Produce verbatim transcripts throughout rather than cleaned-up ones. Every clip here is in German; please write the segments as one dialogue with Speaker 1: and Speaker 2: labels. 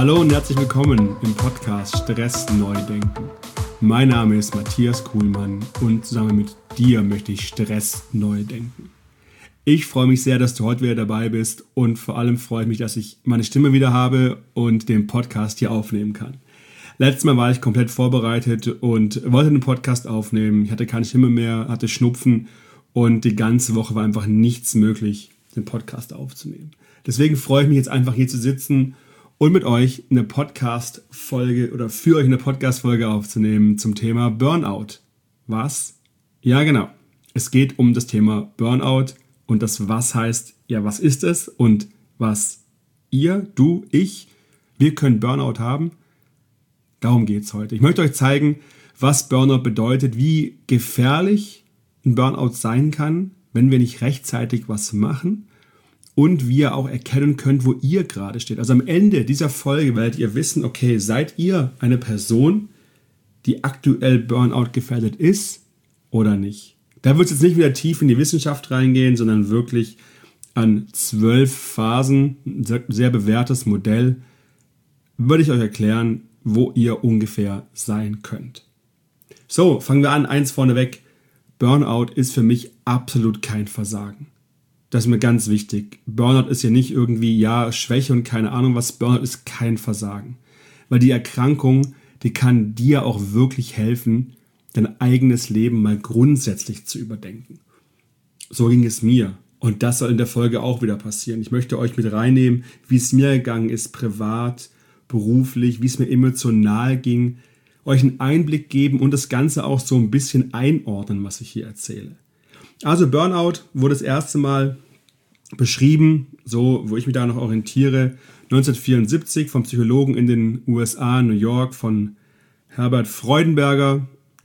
Speaker 1: Hallo und herzlich willkommen im Podcast Stress neu denken. Mein Name ist Matthias Kuhlmann und zusammen mit dir möchte ich Stress neu denken. Ich freue mich sehr, dass du heute wieder dabei bist und vor allem freue ich mich, dass ich meine Stimme wieder habe und den Podcast hier aufnehmen kann. Letztes Mal war ich komplett vorbereitet und wollte den Podcast aufnehmen. Ich hatte keine Stimme mehr, hatte Schnupfen und die ganze Woche war einfach nichts möglich, den Podcast aufzunehmen. Deswegen freue ich mich jetzt einfach hier zu sitzen und mit euch eine Podcast-Folge oder für euch eine Podcast-Folge aufzunehmen zum Thema Burnout. Was? Ja, genau. Es geht um das Thema Burnout und das Was heißt, ja, was ist es und was ihr, du, ich, wir können Burnout haben. Darum geht es heute. Ich möchte euch zeigen, was Burnout bedeutet, wie gefährlich ein Burnout sein kann, wenn wir nicht rechtzeitig was machen. Und wie ihr auch erkennen könnt, wo ihr gerade steht. Also am Ende dieser Folge werdet ihr wissen, okay, seid ihr eine Person, die aktuell Burnout gefährdet ist oder nicht? Da wird es jetzt nicht wieder tief in die Wissenschaft reingehen, sondern wirklich an zwölf Phasen, ein sehr, sehr bewährtes Modell, würde ich euch erklären, wo ihr ungefähr sein könnt. So, fangen wir an. Eins vorneweg. Burnout ist für mich absolut kein Versagen. Das ist mir ganz wichtig. Burnout ist ja nicht irgendwie, ja, Schwäche und keine Ahnung was. Burnout ist kein Versagen. Weil die Erkrankung, die kann dir auch wirklich helfen, dein eigenes Leben mal grundsätzlich zu überdenken. So ging es mir. Und das soll in der Folge auch wieder passieren. Ich möchte euch mit reinnehmen, wie es mir gegangen ist, privat, beruflich, wie es mir emotional ging, euch einen Einblick geben und das Ganze auch so ein bisschen einordnen, was ich hier erzähle. Also Burnout wurde das erste Mal beschrieben, so wo ich mich da noch orientiere, neunzehnhundertvierundsiebzig vom Psychologen in den U S A, New York, von Herbert Freudenberger,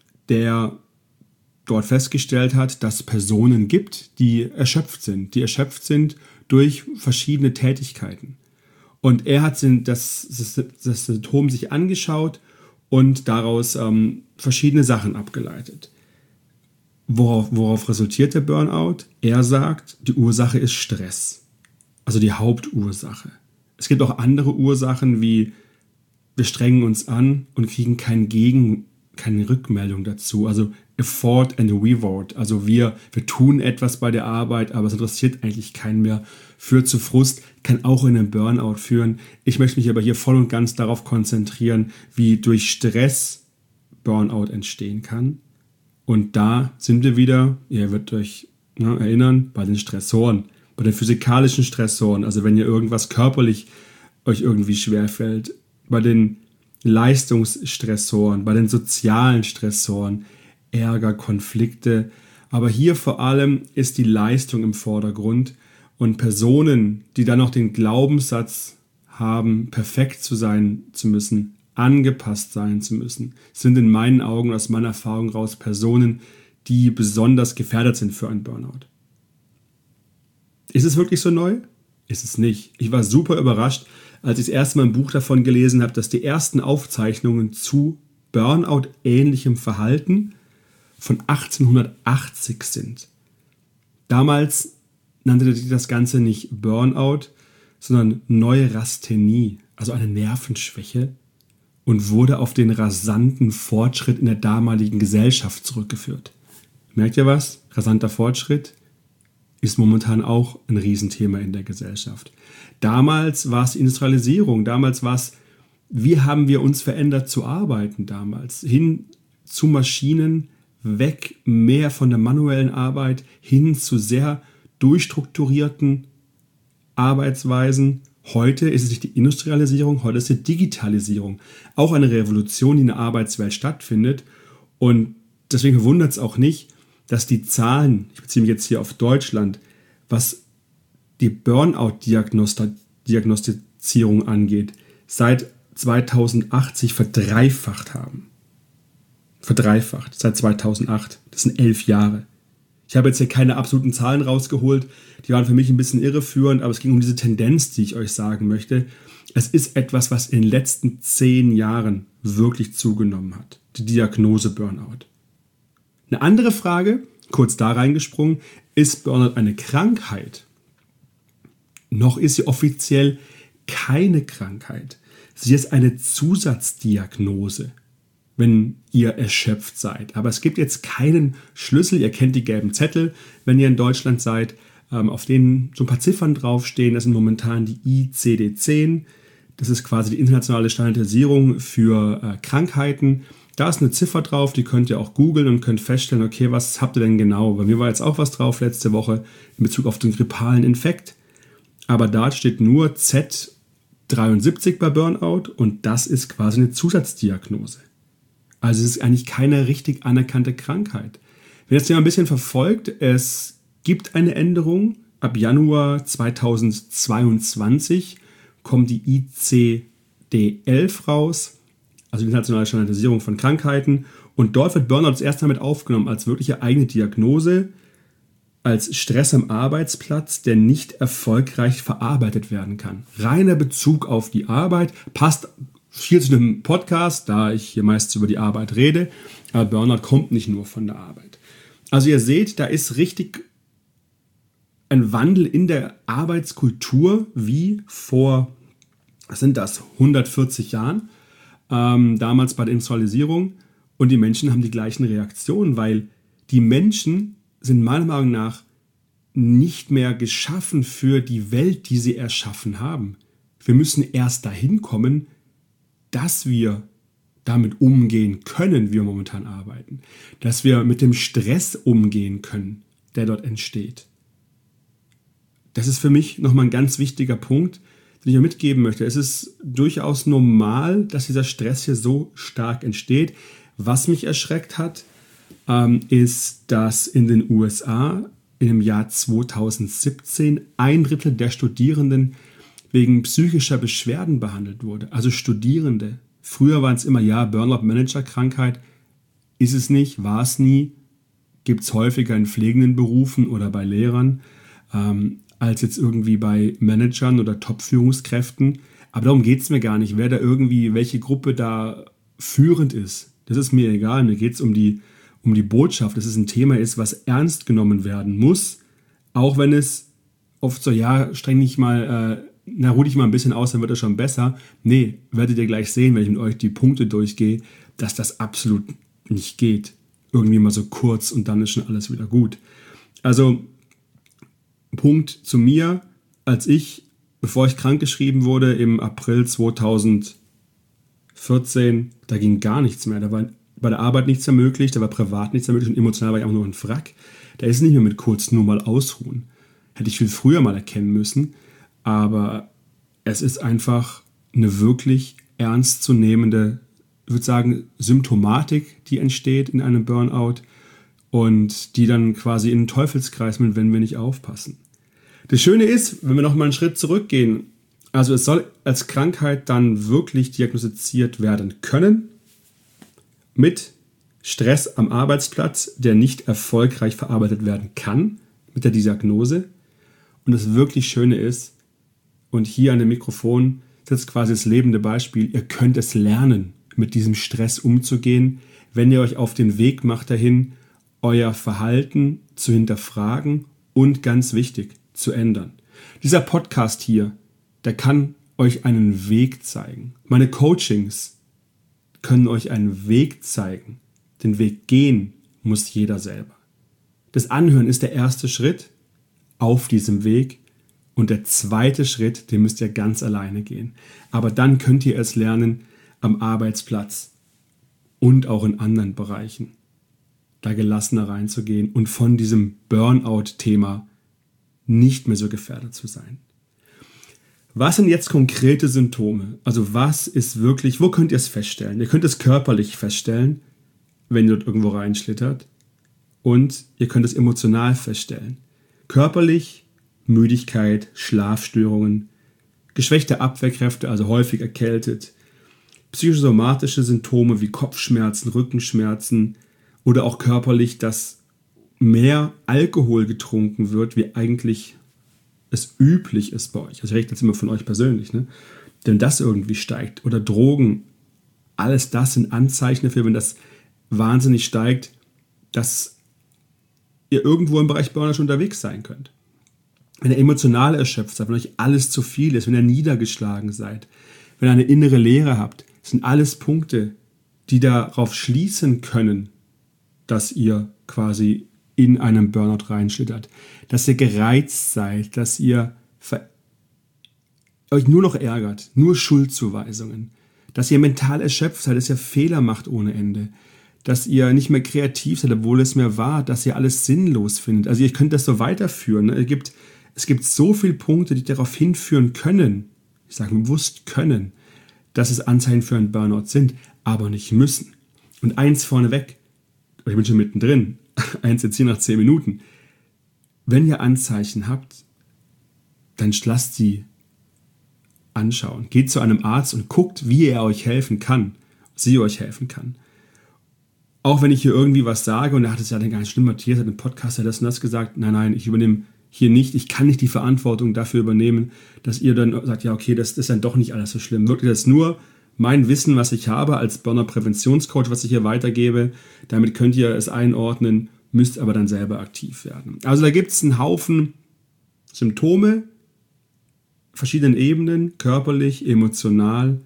Speaker 1: der dort festgestellt hat, dass es Personen gibt, die erschöpft sind, die erschöpft sind durch verschiedene Tätigkeiten. Und er hat das, das, das Symptom sich angeschaut und daraus ähm, verschiedene Sachen abgeleitet. Worauf, worauf resultiert der Burnout? Er sagt, die Ursache ist Stress. Also die Hauptursache. Es gibt auch andere Ursachen wie wir strengen uns an und kriegen kein Gegen, keine Rückmeldung dazu. Also Effort and Reward. Also wir, wir tun etwas bei der Arbeit, aber es interessiert eigentlich keinen mehr. Führt zu Frust, kann auch in einen Burnout führen. Ich möchte mich aber hier voll und ganz darauf konzentrieren, wie durch Stress Burnout entstehen kann. Und da sind wir wieder, ihr werdet euch ne, erinnern, bei den Stressoren, bei den physikalischen Stressoren, also wenn ihr irgendwas körperlich euch irgendwie schwerfällt, bei den Leistungsstressoren, bei den sozialen Stressoren, Ärger, Konflikte. Aber hier vor allem ist die Leistung im Vordergrund und Personen, die dann noch den Glaubenssatz haben, perfekt zu sein zu müssen, angepasst sein zu müssen, sind in meinen Augen, aus meiner Erfahrung raus, Personen, die besonders gefährdet sind für einen Burnout. Ist es wirklich so neu? Ist es nicht. Ich war super überrascht, als ich das erste Mal ein Buch davon gelesen habe, dass die ersten Aufzeichnungen zu Burnout-ähnlichem Verhalten von achtzehnhundertachtzig sind. Damals nannte sich das Ganze nicht Burnout, sondern Neurasthenie, also eine Nervenschwäche, und wurde auf den rasanten Fortschritt in der damaligen Gesellschaft zurückgeführt. Merkt ihr was? Rasanter Fortschritt ist momentan auch ein Riesenthema in der Gesellschaft. Damals war es die Industrialisierung, damals war es, wie haben wir uns verändert zu arbeiten damals? Hin zu Maschinen, weg mehr von der manuellen Arbeit, hin zu sehr durchstrukturierten Arbeitsweisen. Heute ist es nicht die Industrialisierung, heute ist es die Digitalisierung. Auch eine Revolution, die in der Arbeitswelt stattfindet. Und deswegen wundert es auch nicht, dass die Zahlen, ich beziehe mich jetzt hier auf Deutschland, was die Burnout-Diagnostizierung angeht, seit zweitausendacht sich verdreifacht haben. Verdreifacht, seit zweitausendacht. Das sind elf Jahre. Ich habe jetzt hier keine absoluten Zahlen rausgeholt, die waren für mich ein bisschen irreführend, aber es ging um diese Tendenz, die ich euch sagen möchte. Es ist etwas, was in den letzten zehn Jahren wirklich zugenommen hat. Die Diagnose Burnout. Eine andere Frage, kurz da reingesprungen, ist Burnout eine Krankheit? Noch ist sie offiziell keine Krankheit. Sie ist eine Zusatzdiagnose, wenn ihr erschöpft seid. Aber es gibt jetzt keinen Schlüssel. Ihr kennt die gelben Zettel, wenn ihr in Deutschland seid, auf denen so ein paar Ziffern draufstehen. Das sind momentan die I C D zehn. Das ist quasi die internationale Standardisierung für äh, Krankheiten. Da ist eine Ziffer drauf, die könnt ihr auch googeln und könnt feststellen, okay, was habt ihr denn genau? Bei mir war jetzt auch was drauf letzte Woche in Bezug auf den grippalen Infekt. Aber da steht nur Z dreiundsiebzig bei Burnout und das ist quasi eine Zusatzdiagnose. Also es ist eigentlich keine richtig anerkannte Krankheit. Wenn ihr das Thema ein bisschen verfolgt, es gibt eine Änderung. Ab Januar zweitausendzweiundzwanzig kommt die I C D elf raus, also die internationale Standardisierung von Krankheiten. Und dort wird Burnout das erste Mal mit aufgenommen als wirkliche eigene Diagnose, als Stress am Arbeitsplatz, der nicht erfolgreich verarbeitet werden kann. Reiner Bezug auf die Arbeit, passt viel zu dem Podcast, da ich hier meist über die Arbeit rede, aber Burnout kommt nicht nur von der Arbeit. Also ihr seht, da ist richtig ein Wandel in der Arbeitskultur wie vor, was sind das, hundertvierzig Jahren, ähm, damals bei der Industrialisierung. Und die Menschen haben die gleichen Reaktionen, weil die Menschen sind meiner Meinung nach nicht mehr geschaffen für die Welt, die sie erschaffen haben. Wir müssen erst dahin kommen, dass wir damit umgehen können, wie wir momentan arbeiten. Dass wir mit dem Stress umgehen können, der dort entsteht. Das ist für mich nochmal ein ganz wichtiger Punkt, den ich euch mitgeben möchte. Es ist durchaus normal, dass dieser Stress hier so stark entsteht. Was mich erschreckt hat, ähm, ist, dass in den U S A im Jahr zweitausendsiebzehn ein Drittel der Studierenden wegen psychischer Beschwerden behandelt wurde. Also Studierende. Früher waren es immer, ja, Burnout-Manager-Krankheit. Ist es nicht, war es nie. Gibt es häufiger in pflegenden Berufen oder bei Lehrern. Ähm, als jetzt irgendwie bei Managern oder Top-Führungskräften. Aber darum geht es mir gar nicht, wer da irgendwie, welche Gruppe da führend ist. Das ist mir egal. Mir geht es um die, um die Botschaft, dass es ein Thema ist, was ernst genommen werden muss. Auch wenn es oft so, ja, streng dich mal, äh, na, ruh dich mal ein bisschen aus, dann wird es schon besser. Nee, werdet ihr gleich sehen, wenn ich mit euch die Punkte durchgehe, dass das absolut nicht geht. Irgendwie mal so kurz und dann ist schon alles wieder gut. Also, Punkt zu mir, als ich, bevor ich krankgeschrieben wurde, im April zweitausendvierzehn, da ging gar nichts mehr. Da war bei der Arbeit nichts mehr möglich, da war privat nichts mehr möglich und emotional war ich auch nur ein Wrack. Da ist nicht mehr mit kurz nur mal ausruhen. Hätte ich viel früher mal erkennen müssen, aber es ist einfach eine wirklich ernstzunehmende, ich würde sagen, Symptomatik, die entsteht in einem Burnout und die dann quasi in einen Teufelskreis mit, wenn wir nicht aufpassen. Das Schöne ist, wenn wir noch mal einen Schritt zurückgehen, also es soll als Krankheit dann wirklich diagnostiziert werden können mit Stress am Arbeitsplatz, der nicht erfolgreich verarbeitet werden kann mit der Diagnose. Und das wirklich Schöne ist, und hier an dem Mikrofon sitzt quasi das lebende Beispiel, ihr könnt es lernen, mit diesem Stress umzugehen, wenn ihr euch auf den Weg macht dahin, euer Verhalten zu hinterfragen und ganz wichtig, zu ändern. Dieser Podcast hier, der kann euch einen Weg zeigen. Meine Coachings können euch einen Weg zeigen. Den Weg gehen muss jeder selber. Das Anhören ist der erste Schritt auf diesem Weg und der zweite Schritt, den müsst ihr ganz alleine gehen. Aber dann könnt ihr es lernen am Arbeitsplatz und auch in anderen Bereichen, da gelassener reinzugehen und von diesem Burnout-Thema nicht mehr so gefährdet zu sein. Was sind jetzt konkrete Symptome? Also was ist wirklich, wo könnt ihr es feststellen? Ihr könnt es körperlich feststellen, wenn ihr dort irgendwo reinschlittert. Und ihr könnt es emotional feststellen. Körperlich Müdigkeit, Schlafstörungen, geschwächte Abwehrkräfte, also häufig erkältet, psychosomatische Symptome wie Kopfschmerzen, Rückenschmerzen oder auch körperlich, dass mehr Alkohol getrunken wird, wie eigentlich es üblich ist bei euch. Also ich rede jetzt immer von euch persönlich, ne? Denn das irgendwie steigt. Oder Drogen, alles das sind Anzeichen dafür, wenn das wahnsinnig steigt, dass ihr irgendwo im Bereich Burnout schon unterwegs sein könnt. Wenn ihr emotional erschöpft seid, wenn euch alles zu viel ist, wenn ihr niedergeschlagen seid, wenn ihr eine innere Leere habt, sind alles Punkte, die darauf schließen können, dass ihr quasi in einem Burnout reinschlittert, dass ihr gereizt seid, dass ihr ver- euch nur noch ärgert, nur Schuldzuweisungen, dass ihr mental erschöpft seid, dass ihr Fehler macht ohne Ende, dass ihr nicht mehr kreativ seid, obwohl es mehr war, dass ihr alles sinnlos findet. Also ihr könnt das so weiterführen. Es gibt, es gibt so viele Punkte, die darauf hinführen können, ich sage bewusst können, dass es Anzeichen für einen Burnout sind, aber nicht müssen. Und eins vorneweg, ich bin schon mittendrin, eins jetzt hier nach zehn Minuten, wenn ihr Anzeichen habt, dann lasst sie anschauen. Geht zu einem Arzt und guckt, wie er euch helfen kann, sie euch helfen kann. Auch wenn ich hier irgendwie was sage und er hat es ja dann gar nicht schlimm, Matthias hat im Podcast ja das und das gesagt, nein, nein, ich übernehme hier nicht, ich kann nicht die Verantwortung dafür übernehmen, dass ihr dann sagt, ja okay, das ist dann doch nicht alles so schlimm. Wirklich, das ist nur mein Wissen, was ich habe als Burnout-Präventionscoach, was ich hier weitergebe. Damit könnt ihr es einordnen, müsst aber dann selber aktiv werden. Also da gibt es einen Haufen Symptome, verschiedenen Ebenen, körperlich, emotional,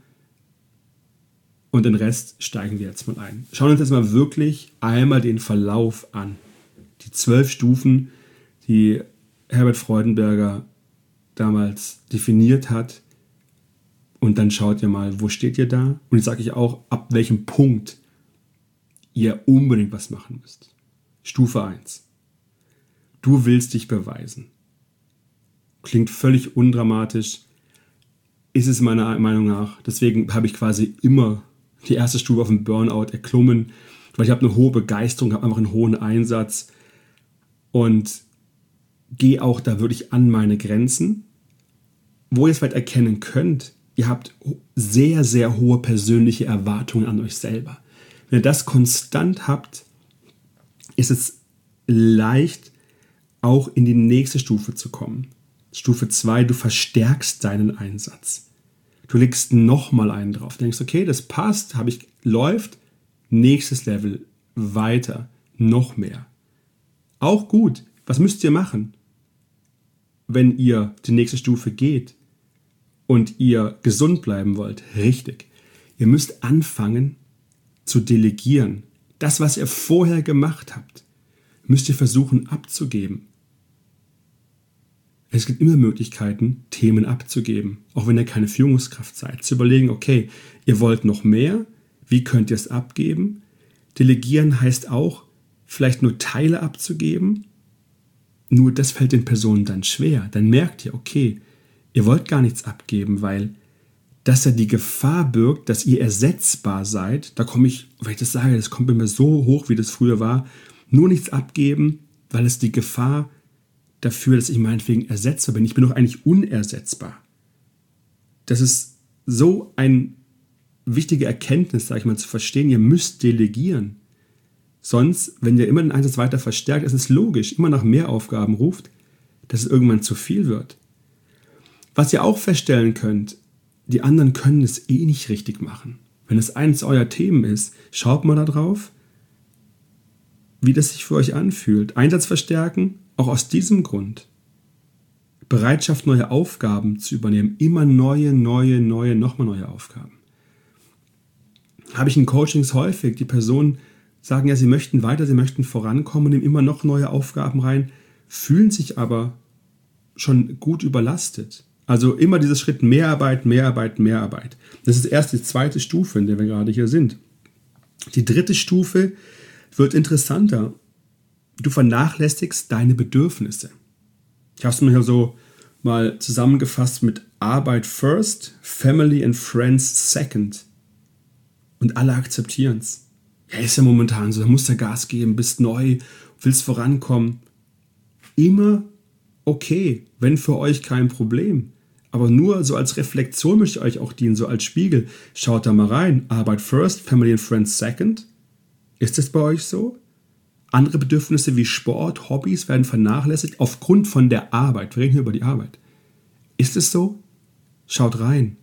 Speaker 1: und den Rest steigen wir jetzt mal ein. Schauen wir uns jetzt mal wirklich einmal den Verlauf an. Die zwölf Stufen, die Herbert Freudenberger damals definiert hat. Und dann schaut ihr mal, wo steht ihr da? Und jetzt sage ich auch, ab welchem Punkt ihr unbedingt was machen müsst. Stufe eins. Du willst dich beweisen. Klingt völlig undramatisch. Ist es meiner Meinung nach. Deswegen habe ich quasi immer die erste Stufe auf dem Burnout erklommen, weil ich habe eine hohe Begeisterung, habe einfach einen hohen Einsatz und gehe auch da wirklich an meine Grenzen. Wo ihr es vielleicht erkennen könnt, ihr habt sehr, sehr hohe persönliche Erwartungen an euch selber. Wenn ihr das konstant habt, ist es leicht, auch in die nächste Stufe zu kommen. Stufe zwei, du verstärkst deinen Einsatz. Du legst nochmal einen drauf. Du denkst, okay, das passt, habe ich, läuft, nächstes Level, weiter, noch mehr. Auch gut. Was müsst ihr machen, wenn ihr die nächste Stufe geht und ihr gesund bleiben wollt? Richtig. Ihr müsst anfangen zu delegieren. Das, was ihr vorher gemacht habt, müsst ihr versuchen abzugeben. Es gibt immer Möglichkeiten, Themen abzugeben, auch wenn ihr keine Führungskraft seid. Zu überlegen, okay, ihr wollt noch mehr, wie könnt ihr es abgeben? Delegieren heißt auch, vielleicht nur Teile abzugeben, nur das fällt den Personen dann schwer. Dann merkt ihr, okay, ihr wollt gar nichts abgeben, weil das ja die Gefahr birgt, dass ihr ersetzbar seid. Da komme ich, wenn ich das sage, das kommt bei mir so hoch, wie das früher war, nur nichts abgeben, weil es die Gefahr dafür, dass ich meinetwegen ersetzbar bin. Ich bin doch eigentlich unersetzbar. Das ist so eine wichtige Erkenntnis, sage ich mal, zu verstehen. Ihr müsst delegieren. Sonst, wenn ihr immer den Einsatz weiter verstärkt, ist es logisch, immer nach mehr Aufgaben ruft, dass es irgendwann zu viel wird. Was ihr auch feststellen könnt, die anderen können es eh nicht richtig machen. Wenn es eins eurer Themen ist, schaut mal da drauf, wie das sich für euch anfühlt. Einsatz verstärken, auch aus diesem Grund. Bereitschaft, neue Aufgaben zu übernehmen. Immer neue, neue, neue, nochmal neue Aufgaben. Habe ich in Coachings häufig, die Personen sagen ja, sie möchten weiter, sie möchten vorankommen und nehmen immer noch neue Aufgaben rein, fühlen sich aber schon gut überlastet. Also immer dieser Schritt Mehrarbeit, Mehrarbeit, Mehrarbeit. Das ist erst die zweite Stufe, in der wir gerade hier sind. Die dritte Stufe wird interessanter. Du vernachlässigst deine Bedürfnisse. Ich habe es mir hier so mal zusammengefasst mit Arbeit first, Family and Friends second. Und alle akzeptieren es. Ja, ist ja momentan so, da musst du Gas geben, bist neu, willst vorankommen. Immer okay, wenn für euch kein Problem. Aber nur so als Reflexion möchte ich euch auch dienen, so als Spiegel. Schaut da mal rein. Arbeit first, Family and Friends second. Ist das bei euch so? Andere Bedürfnisse wie Sport, Hobbys werden vernachlässigt aufgrund von der Arbeit. Wir reden hier über die Arbeit. Ist es so? Schaut rein.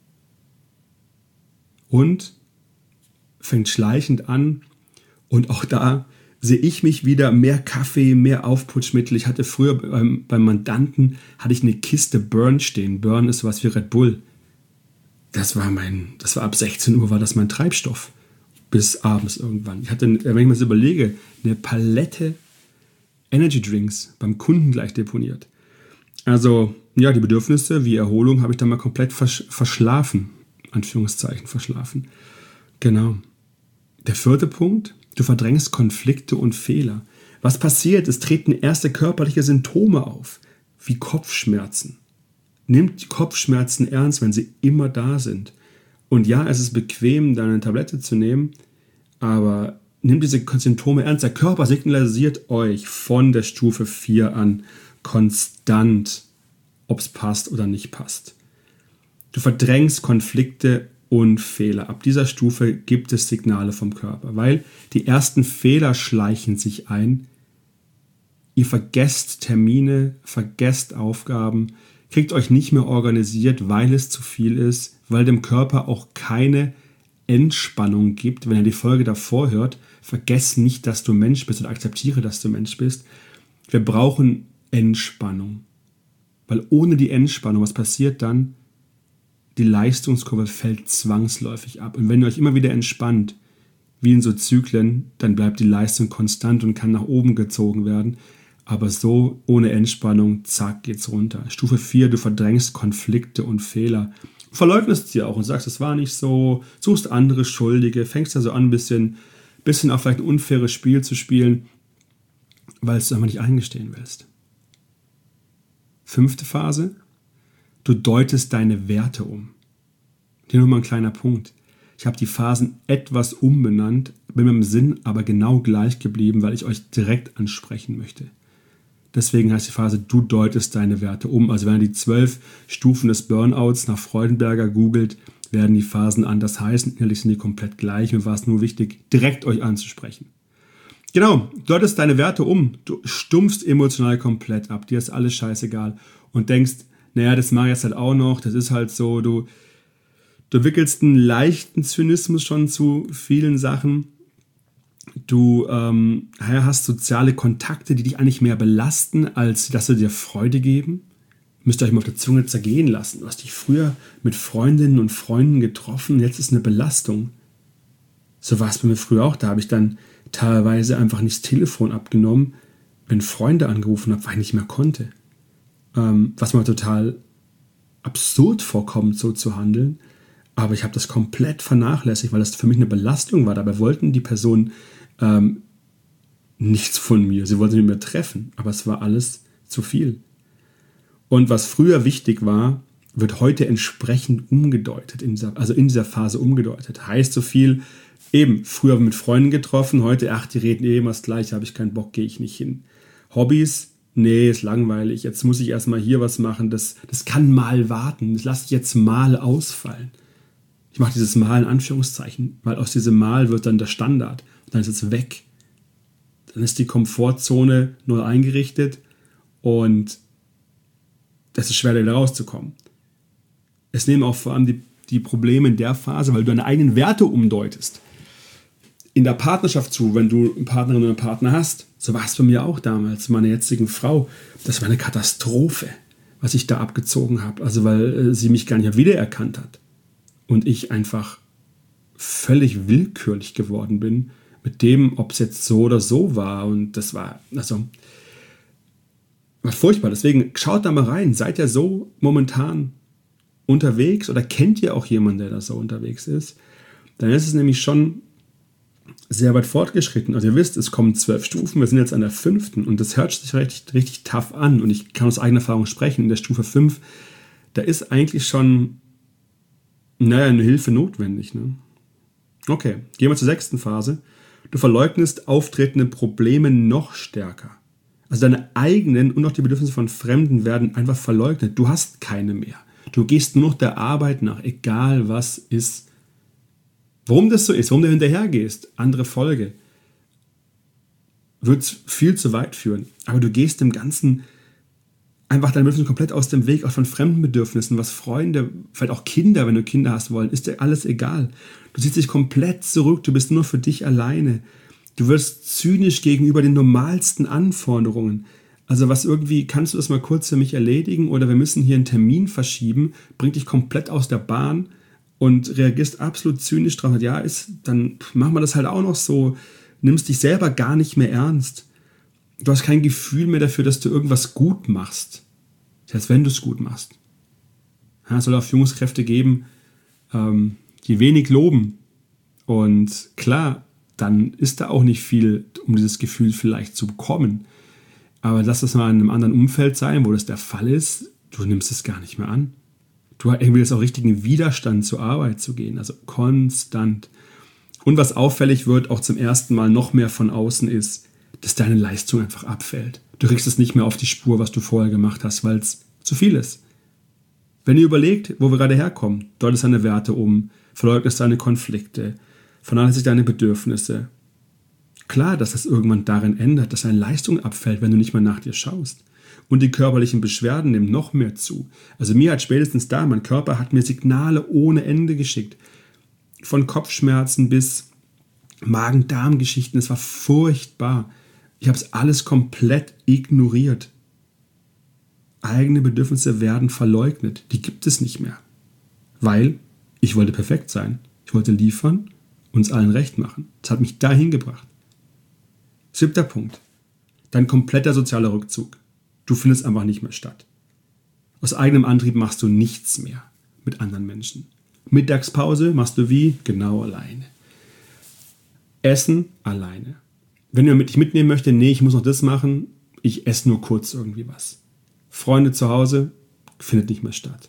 Speaker 1: Und fängt schleichend an. Und auch da sehe ich mich wieder, mehr Kaffee, mehr Aufputschmittel. Ich hatte früher beim, beim Mandanten hatte ich eine Kiste Burn stehen. Burn ist sowas wie Red Bull. das war mein, das war ab sechzehn Uhr war das mein Treibstoff. Bis abends irgendwann. Ich hatte, wenn ich mir das überlege, eine Palette Energy Drinks beim Kunden gleich deponiert. Also, ja, die Bedürfnisse wie Erholung habe ich dann mal komplett versch- verschlafen. Anführungszeichen verschlafen. Genau. Der vierte Punkt, du verdrängst Konflikte und Fehler. Was passiert? Es treten erste körperliche Symptome auf, wie Kopfschmerzen. Nimmt Kopfschmerzen ernst, wenn sie immer da sind. Und ja, es ist bequem, da eine Tablette zu nehmen, aber nehmt diese Symptome ernst. Der Körper signalisiert euch von der Stufe vier an konstant, ob es passt oder nicht passt. Du verdrängst Konflikte und Fehler. Ab dieser Stufe gibt es Signale vom Körper, weil die ersten Fehler schleichen sich ein. Ihr vergesst Termine, vergesst Aufgaben, kriegt euch nicht mehr organisiert, weil es zu viel ist, weil dem Körper auch keine Entspannung gibt. Wenn ihr die Folge davor hört, vergesst nicht, dass du Mensch bist oder akzeptiere, dass du Mensch bist. Wir brauchen Entspannung. Weil ohne die Entspannung, was passiert dann? Die Leistungskurve fällt zwangsläufig ab. Und wenn ihr euch immer wieder entspannt, wie in so Zyklen, dann bleibt die Leistung konstant und kann nach oben gezogen werden. Aber so, ohne Entspannung, zack, geht's runter. Stufe vier, du verdrängst Konflikte und Fehler. Verleugnest sie auch und sagst, es war nicht so, suchst andere Schuldige, fängst ja so an, ein bisschen, bisschen auf vielleicht ein unfaires Spiel zu spielen, weil es du einfach nicht eingestehen willst. Fünfte Phase, du deutest deine Werte um. Hier nur mal ein kleiner Punkt. Ich habe die Phasen etwas umbenannt, bin mit dem Sinn aber genau gleich geblieben, weil ich euch direkt ansprechen möchte. Deswegen heißt die Phase, du deutest deine Werte um. Also wenn ihr die zwölf Stufen des Burnouts nach Freudenberger googelt, werden die Phasen anders heißen. Innerlich sind die komplett gleich. Mir war es nur wichtig, direkt euch anzusprechen. Genau, du deutest deine Werte um. Du stumpfst emotional komplett ab. Dir ist alles scheißegal. Und denkst, naja, das mache ich jetzt halt auch noch. Das ist halt so, du, du entwickelst einen leichten Zynismus schon zu vielen Sachen. Du ähm, hast soziale Kontakte, die dich eigentlich mehr belasten, als dass sie dir Freude geben. Müsst ihr euch mal auf der Zunge zergehen lassen. Du hast dich früher mit Freundinnen und Freunden getroffen, jetzt ist eine Belastung. So war es bei mir früher auch. Da habe ich dann teilweise einfach nicht das Telefon abgenommen, wenn Freunde angerufen haben, weil ich nicht mehr konnte. Ähm, was mir total absurd vorkommt, so zu handeln. Aber ich habe das komplett vernachlässigt, weil das für mich eine Belastung war. Dabei wollten die Personen ähm, nichts von mir. Sie wollten sich mit mir treffen, aber es war alles zu viel. Und was früher wichtig war, wird heute entsprechend umgedeutet, in dieser, also in dieser Phase umgedeutet. Heißt so viel, eben, früher mit Freunden getroffen, heute, ach, die reden eh immer das Gleiche, habe ich keinen Bock, gehe ich nicht hin. Hobbys, nee, ist langweilig, jetzt muss ich erstmal hier was machen, das, das kann mal warten, das lasse ich jetzt mal ausfallen. Ich mache dieses Mal in Anführungszeichen, weil aus diesem Mal wird dann der Standard. Und dann ist es weg. Dann ist die Komfortzone neu eingerichtet und das ist schwer, da wieder rauszukommen. Es nehmen auch vor allem die, die Probleme in der Phase, weil du deine eigenen Werte umdeutest. In der Partnerschaft zu, wenn du eine Partnerin oder einen Partner hast, so war es bei mir auch damals, meiner jetzigen Frau, das war eine Katastrophe, was ich da abgezogen habe. Also weil äh, sie mich gar nicht wiedererkannt hat. Und ich einfach völlig willkürlich geworden bin mit dem, ob es jetzt so oder so war. Und das war, also, war furchtbar. Deswegen schaut da mal rein. Seid ihr so momentan unterwegs oder kennt ihr auch jemanden, der da so unterwegs ist? Dann ist es nämlich schon sehr weit fortgeschritten. Also ihr wisst, es kommen zwölf Stufen. Wir sind jetzt an der fünften und das hört sich richtig, richtig tough an. Und ich kann aus eigener Erfahrung sprechen. In der Stufe fünf, da ist eigentlich schon naja, eine Hilfe notwendig. Ne? Okay, gehen wir zur sechsten Phase. Du verleugnest auftretende Probleme noch stärker. Also deine eigenen und auch die Bedürfnisse von Fremden werden einfach verleugnet. Du hast keine mehr. Du gehst nur noch der Arbeit nach, egal was ist. Warum das so ist, warum du hinterher gehst, andere Folge, wird viel zu weit führen. Aber du gehst dem Ganzen einfach deine Bedürfnisse komplett aus dem Weg, auch von fremden Bedürfnissen, was Freunde, vielleicht auch Kinder, wenn du Kinder hast wollen, ist dir alles egal. Du ziehst dich komplett zurück, du bist nur für dich alleine. Du wirst zynisch gegenüber den normalsten Anforderungen. Also was irgendwie, kannst du das mal kurz für mich erledigen oder wir müssen hier einen Termin verschieben, bringt dich komplett aus der Bahn und reagierst absolut zynisch drauf. Ja, ist, dann machen wir das halt auch noch so. Nimmst dich selber gar nicht mehr ernst. Du hast kein Gefühl mehr dafür, dass du irgendwas gut machst. Selbst wenn du es gut machst. Ja, es soll auch Führungskräfte geben, ähm, die wenig loben. Und klar, dann ist da auch nicht viel, um dieses Gefühl vielleicht zu bekommen. Aber lass das mal in einem anderen Umfeld sein, wo das der Fall ist. Du nimmst es gar nicht mehr an. Du hast irgendwie jetzt auch richtigen Widerstand zur Arbeit zu gehen. Also konstant. Und was auffällig wird, auch zum ersten Mal noch mehr von außen ist, dass deine Leistung einfach abfällt. Du kriegst es nicht mehr auf die Spur, was du vorher gemacht hast, weil es zu viel ist. Wenn ihr überlegt, wo wir gerade herkommen, deutest deine Werte um, verleugnest deine Konflikte, vernachlässigst deine Bedürfnisse. Klar, dass das irgendwann darin ändert, dass deine Leistung abfällt, wenn du nicht mehr nach dir schaust. Und die körperlichen Beschwerden nehmen noch mehr zu. Also mir hat spätestens da, mein Körper hat mir Signale ohne Ende geschickt. Von Kopfschmerzen bis Magen-Darm-Geschichten. Es war furchtbar. Ich habe es alles komplett ignoriert. Eigene Bedürfnisse werden verleugnet. Die gibt es nicht mehr. Weil ich wollte perfekt sein. Ich wollte liefern, uns allen recht machen. Das hat mich dahin gebracht. Siebter Punkt. Dein kompletter sozialer Rückzug. Du findest einfach nicht mehr statt. Aus eigenem Antrieb machst du nichts mehr mit anderen Menschen. Mittagspause machst du wie? Genau alleine. Essen alleine. Wenn jemand dich mitnehmen möchte, nee, ich muss noch das machen, ich esse nur kurz irgendwie was. Freunde zu Hause, findet nicht mehr statt.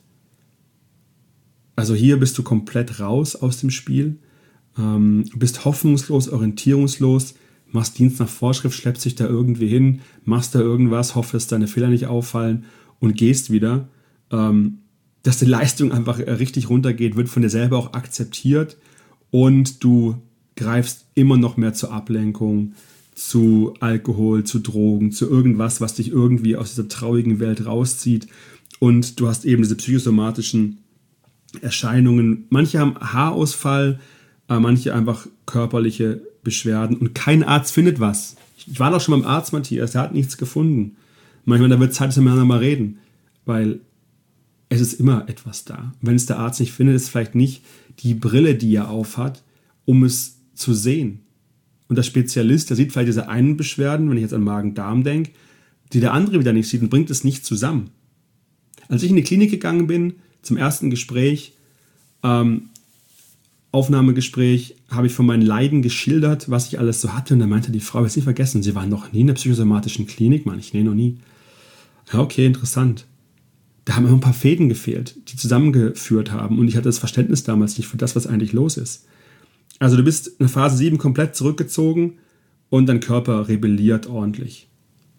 Speaker 1: Also hier bist du komplett raus aus dem Spiel, ähm, bist hoffnungslos, orientierungslos, machst Dienst nach Vorschrift, schleppst dich da irgendwie hin, machst da irgendwas, hoffst, dass deine Fehler nicht auffallen und gehst wieder. Ähm, dass die Leistung einfach richtig runtergeht, wird von dir selber auch akzeptiert und du greifst immer noch mehr zur Ablenkung, zu Alkohol, zu Drogen, zu irgendwas, was dich irgendwie aus dieser traurigen Welt rauszieht und du hast eben diese psychosomatischen Erscheinungen. Manche haben Haarausfall, manche einfach körperliche Beschwerden und kein Arzt findet was. Ich war doch schon beim Arzt, Matthias, der hat nichts gefunden. Manchmal, da wird Zeit, dass wir miteinander mal reden, weil es ist immer etwas da. Wenn es der Arzt nicht findet, ist es vielleicht nicht die Brille, die er aufhat, um es zu sehen. Und der Spezialist, der sieht vielleicht diese einen Beschwerden, wenn ich jetzt an Magen-Darm denke, die der andere wieder nicht sieht und bringt es nicht zusammen. Als ich in die Klinik gegangen bin, zum ersten Gespräch, ähm, Aufnahmegespräch, habe ich von meinen Leiden geschildert, was ich alles so hatte. Und da meinte die Frau, jetzt nicht vergessen, Sie waren noch nie in der psychosomatischen Klinik? Meine ich, nee, noch nie. Ja, okay, interessant. Da haben immer ein paar Fäden gefehlt, die zusammengeführt haben. Und ich hatte das Verständnis damals nicht für das, was eigentlich los ist. Also du bist in Phase sieben komplett zurückgezogen und dein Körper rebelliert ordentlich.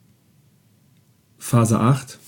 Speaker 1: Phase acht.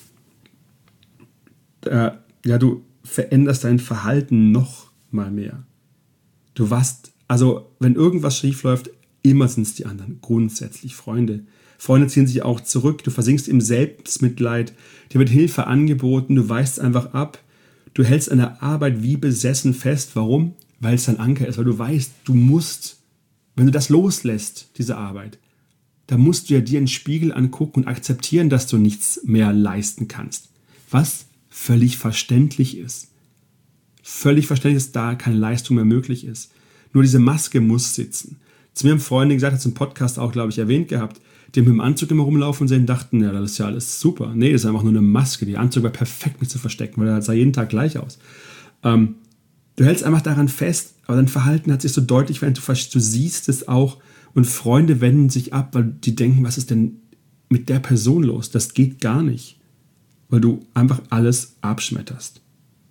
Speaker 1: Äh, ja, du veränderst dein Verhalten noch mal mehr. Du warst, also wenn irgendwas schief läuft, immer sind es die anderen. Grundsätzlich Freunde. Freunde ziehen sich auch zurück, du versinkst im Selbstmitleid, dir wird Hilfe angeboten, du weichst einfach ab, du hältst an der Arbeit wie besessen fest. Warum? Weil es dein Anker ist, weil du weißt, du musst, wenn du das loslässt, diese Arbeit, dann musst du ja dir einen Spiegel angucken und akzeptieren, dass du nichts mehr leisten kannst. Was völlig verständlich ist. Völlig verständlich, dass da keine Leistung mehr möglich ist. Nur diese Maske muss sitzen. Zu mir haben Freunde gesagt, hat es im Podcast auch, glaube ich, erwähnt gehabt, die mit dem Anzug immer rumlaufen und sehen, dachten, ja, das ist ja alles super. Nee, das ist einfach nur eine Maske. Der Anzug war perfekt nicht zu verstecken, weil er sah jeden Tag gleich aus. Ähm, du hältst einfach daran fest, aber dein Verhalten hat sich so deutlich verändert. Du, du siehst es auch und Freunde wenden sich ab, weil die denken, was ist denn mit der Person los? Das geht gar nicht, weil du einfach alles abschmetterst.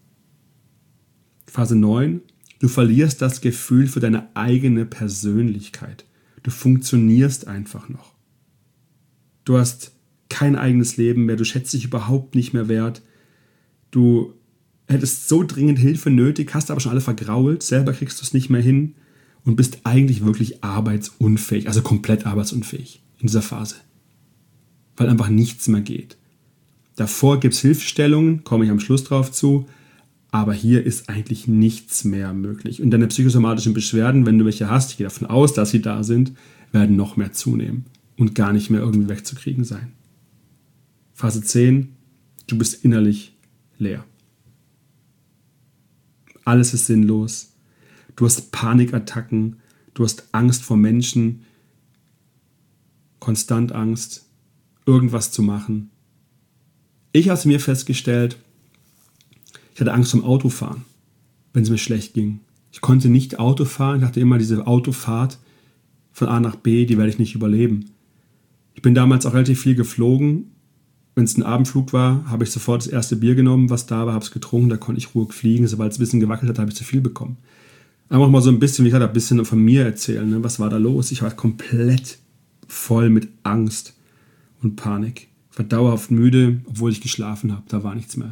Speaker 1: Phase neun. Du verlierst das Gefühl für deine eigene Persönlichkeit. Du funktionierst einfach noch. Du hast kein eigenes Leben mehr, du schätzt dich überhaupt nicht mehr wert. Du hättest so dringend Hilfe nötig, hast aber schon alle vergrault, selber kriegst du es nicht mehr hin und bist eigentlich wirklich arbeitsunfähig, also komplett arbeitsunfähig in dieser Phase. Weil einfach nichts mehr geht. Davor gibt es Hilfestellungen, komme ich am Schluss drauf zu, aber hier ist eigentlich nichts mehr möglich. Und deine psychosomatischen Beschwerden, wenn du welche hast, ich gehe davon aus, dass sie da sind, werden noch mehr zunehmen und gar nicht mehr irgendwie wegzukriegen sein. Phase zehn, du bist innerlich leer. Alles ist sinnlos. Du hast Panikattacken, du hast Angst vor Menschen, konstant Angst, irgendwas zu machen. Ich habe mir festgestellt, ich hatte Angst vom Autofahren, wenn es mir schlecht ging. Ich konnte nicht Auto fahren, ich dachte immer, diese Autofahrt von A nach B, die werde ich nicht überleben. Ich bin damals auch relativ viel geflogen. Wenn es ein Abendflug war, habe ich sofort das erste Bier genommen, was da war, habe es getrunken, da konnte ich ruhig fliegen. Sobald es ein bisschen gewackelt hat, habe ich zu viel bekommen. Einfach mal so ein bisschen, wie ich hatte, ein bisschen von mir erzählen. Ne? Was war da los? Ich war komplett voll mit Angst und Panik. Ich war dauerhaft müde, obwohl ich geschlafen habe. Da war nichts mehr.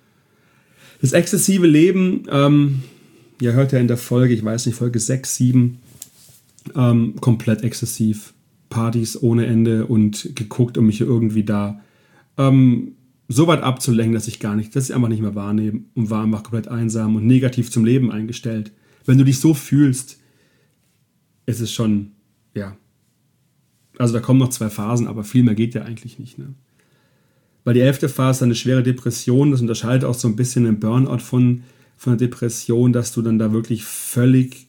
Speaker 1: Das exzessive Leben, ähm, ihr hört ja in der Folge, ich weiß nicht, Folge sechs, sieben, ähm, komplett exzessiv. Partys ohne Ende und geguckt, um mich irgendwie da ähm, so weit abzulenken, dass ich gar nicht, dass ich einfach nicht mehr wahrnehme und war einfach komplett einsam und negativ zum Leben eingestellt. Wenn du dich so fühlst, ist es schon, ja, also da kommen noch zwei Phasen, aber viel mehr geht ja eigentlich nicht, ne? Weil die elfte Phase ist eine schwere Depression, das unterscheidet auch so ein bisschen den Burnout von, von der Depression, dass du dann da wirklich völlig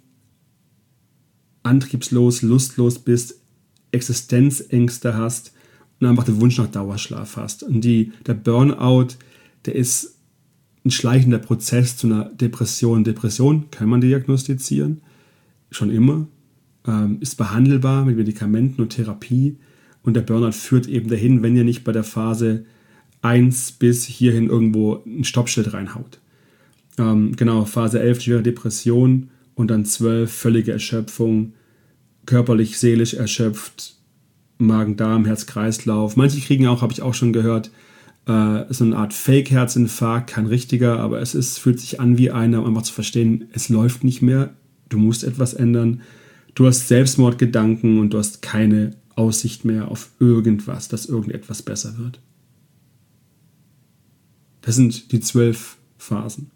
Speaker 1: antriebslos, lustlos bist, Existenzängste hast und einfach den Wunsch nach Dauerschlaf hast. Und die, der Burnout, der ist ein schleichender Prozess zu einer Depression. Depression kann man diagnostizieren, schon immer, ähm, ist behandelbar mit Medikamenten und Therapie. Und der Burnout führt eben dahin, wenn ihr nicht bei der Phase eins bis hierhin irgendwo ein Stoppschild reinhaut. Ähm, genau, Phase elf, schwere Depression und dann zwölf, völlige Erschöpfung, körperlich, seelisch erschöpft, Magen-Darm, Herz-Kreislauf. Manche kriegen auch, habe ich auch schon gehört, äh, so eine Art Fake-Herzinfarkt, kein richtiger, aber es ist, fühlt sich an wie einer, um einfach zu verstehen, es läuft nicht mehr, du musst etwas ändern. Du hast Selbstmordgedanken und du hast keine Aussicht mehr auf irgendwas, dass irgendetwas besser wird. Das sind die zwölf Phasen.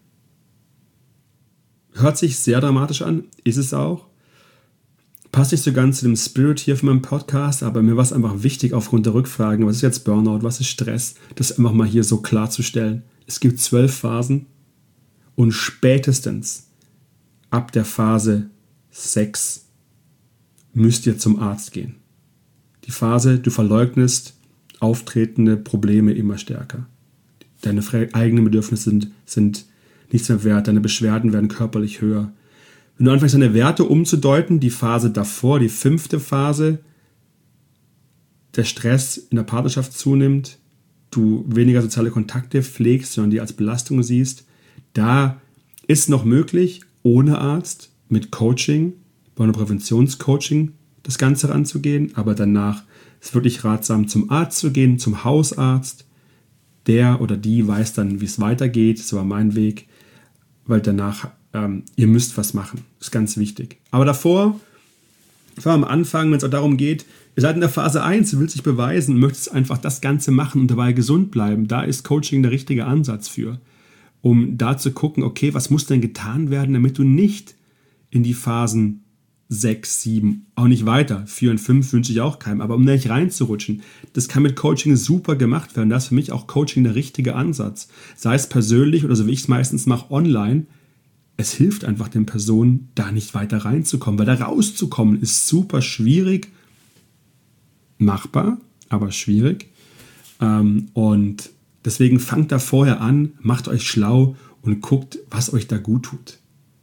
Speaker 1: Hört sich sehr dramatisch an, ist es auch. Passt nicht so ganz zu dem Spirit hier von meinem Podcast, aber mir war es einfach wichtig, aufgrund der Rückfragen, was ist jetzt Burnout, was ist Stress, das einfach mal hier so klarzustellen. Es gibt zwölf Phasen und spätestens ab der Phase sechs müsst ihr zum Arzt gehen. Die Phase, du verleugnest auftretende Probleme immer stärker. Deine eigenen Bedürfnisse sind, sind nichts mehr wert, deine Beschwerden werden körperlich höher. Wenn du anfängst, deine Werte umzudeuten, die Phase davor, die fünfte Phase, der Stress in der Partnerschaft zunimmt, du weniger soziale Kontakte pflegst, sondern die als Belastung siehst, da ist noch möglich, ohne Arzt, mit Coaching, bei einem Präventionscoaching das Ganze ranzugehen, aber danach ist wirklich ratsam, zum Arzt zu gehen, zum Hausarzt. Der oder die weiß dann, wie es weitergeht. Das war mein Weg, weil danach, ähm, ihr müsst was machen. Das ist ganz wichtig. Aber davor, vor am Anfang, wenn es auch darum geht, ihr seid in der Phase eins, du willst dich beweisen und möchtest einfach das Ganze machen und dabei gesund bleiben. Da ist Coaching der richtige Ansatz für, um da zu gucken, okay, was muss denn getan werden, damit du nicht in die Phasen sechs, sieben, auch nicht weiter. vier und fünf wünsche ich auch keinem, aber um da nicht reinzurutschen, das kann mit Coaching super gemacht werden. Da ist für mich auch Coaching der richtige Ansatz. Sei es persönlich oder so wie ich es meistens mache, online. Es hilft einfach den Personen, da nicht weiter reinzukommen, weil da rauszukommen ist super schwierig, machbar, aber schwierig. Und deswegen fangt da vorher an, macht euch schlau und guckt, was euch da gut tut.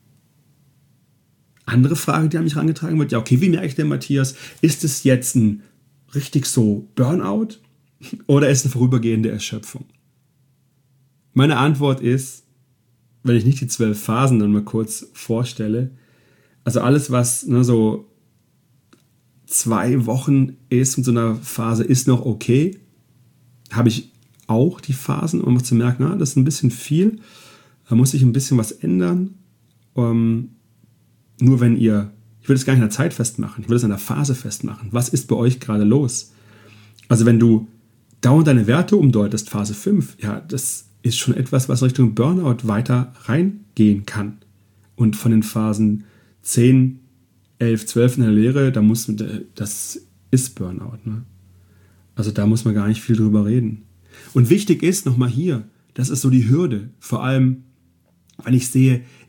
Speaker 1: Andere Frage, die an mich herangetragen wird, ja okay, wie merke ich denn, Matthias, ist es jetzt ein richtig so Burnout oder ist es eine vorübergehende Erschöpfung? Meine Antwort ist, wenn ich nicht die zwölf Phasen dann mal kurz vorstelle, also alles, was ne, so zwei Wochen ist mit so einer Phase, ist noch okay, habe ich auch die Phasen, um zu merken, na, das ist ein bisschen viel, da muss sich ein bisschen was ändern. Um, Nur wenn ihr, ich will das gar nicht an der Zeit festmachen, ich will das an der Phase festmachen. Was ist bei euch gerade los? Also wenn du dauernd deine Werte umdeutest, Phase fünf, ja, das ist schon etwas, was Richtung Burnout weiter reingehen kann. Und von den Phasen zehn, elf, zwölf in der Lehre, da muss, das ist Burnout. Ne? Also da muss man gar nicht viel drüber reden. Und wichtig ist, nochmal hier, das ist so die Hürde, vor allem, wenn ich sehe,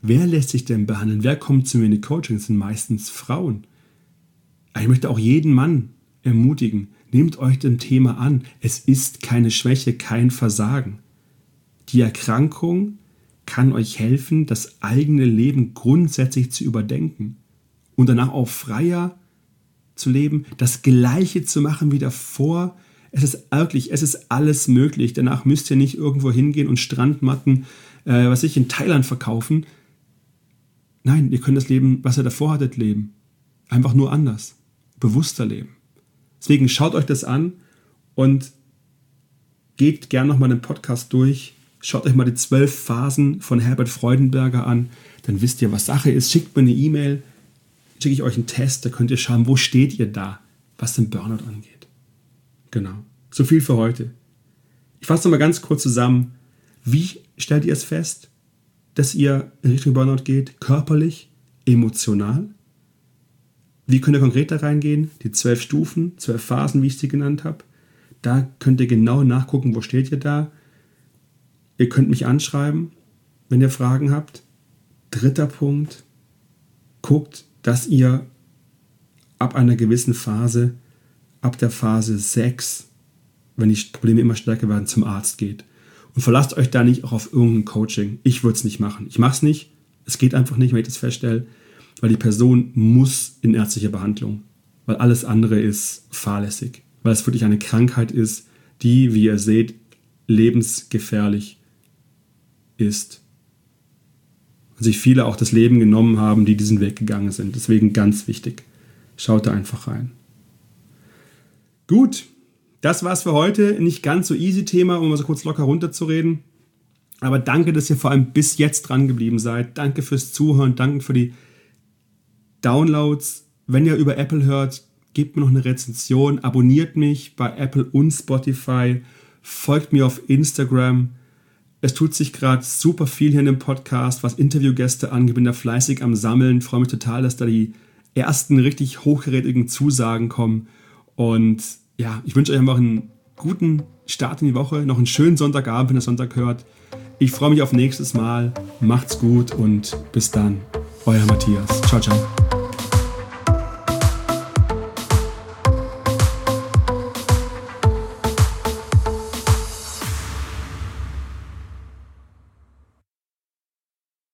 Speaker 1: wer lässt sich denn behandeln? Wer kommt zu mir in die Coaching? Das sind meistens Frauen. Ich möchte auch jeden Mann ermutigen, nehmt euch dem Thema an. Es ist keine Schwäche, kein Versagen. Die Erkrankung kann euch helfen, das eigene Leben grundsätzlich zu überdenken und danach auch freier zu leben, das Gleiche zu machen wie davor. Es ist wirklich, es ist alles möglich. Danach müsst ihr nicht irgendwo hingehen und Strandmatten, äh, was ich in Thailand verkaufen. Nein, ihr könnt das Leben, was ihr davor hattet, leben. Einfach nur anders, bewusster leben. Deswegen schaut euch das an und geht gerne nochmal den Podcast durch. Schaut euch mal die zwölf Phasen von Herbert Freudenberger an. Dann wisst ihr, was Sache ist. Schickt mir eine E-Mail, schicke ich euch einen Test. Da könnt ihr schauen, wo steht ihr da, was den Burnout angeht. Genau. So viel für heute. Ich fasse nochmal ganz kurz zusammen. Wie stellt ihr es fest, dass ihr in Richtung Burnout geht? Körperlich, emotional? Wie könnt ihr konkret da reingehen? Die zwölf Stufen, zwölf Phasen, wie ich sie genannt habe. Da könnt ihr genau nachgucken, wo steht ihr da. Ihr könnt mich anschreiben, wenn ihr Fragen habt. Dritter Punkt. Guckt, dass ihr ab einer gewissen Phase, ab der Phase sechs, wenn die Probleme immer stärker werden, zum Arzt geht. Und verlasst euch da nicht auch auf irgendein Coaching. Ich würde es nicht machen. Ich mache es nicht. Es geht einfach nicht, wenn ich das feststelle. Weil die Person muss in ärztliche Behandlung. Weil alles andere ist fahrlässig. Weil es wirklich eine Krankheit ist, die, wie ihr seht, lebensgefährlich ist. Und sich viele auch das Leben genommen haben, die diesen Weg gegangen sind. Deswegen ganz wichtig. Schaut da einfach rein. Gut, das war's für heute. Nicht ganz so easy Thema, um mal so kurz locker runterzureden. Aber danke, dass ihr vor allem bis jetzt dran geblieben seid. Danke fürs Zuhören. Danke für die Downloads. Wenn ihr über Apple hört, gebt mir noch eine Rezension. Abonniert mich bei Apple und Spotify. Folgt mir auf Instagram. Es tut sich gerade super viel hier in dem Podcast, was Interviewgäste angeht. Bin da fleißig am Sammeln. Freue mich total, dass da die ersten richtig hochkarätigen Zusagen kommen. Und ja, ich wünsche euch einfach einen guten Start in die Woche. Noch einen schönen Sonntagabend, wenn ihr Sonntag hört. Ich freue mich auf nächstes Mal. Macht's gut und bis dann. Euer Matthias. Ciao, ciao.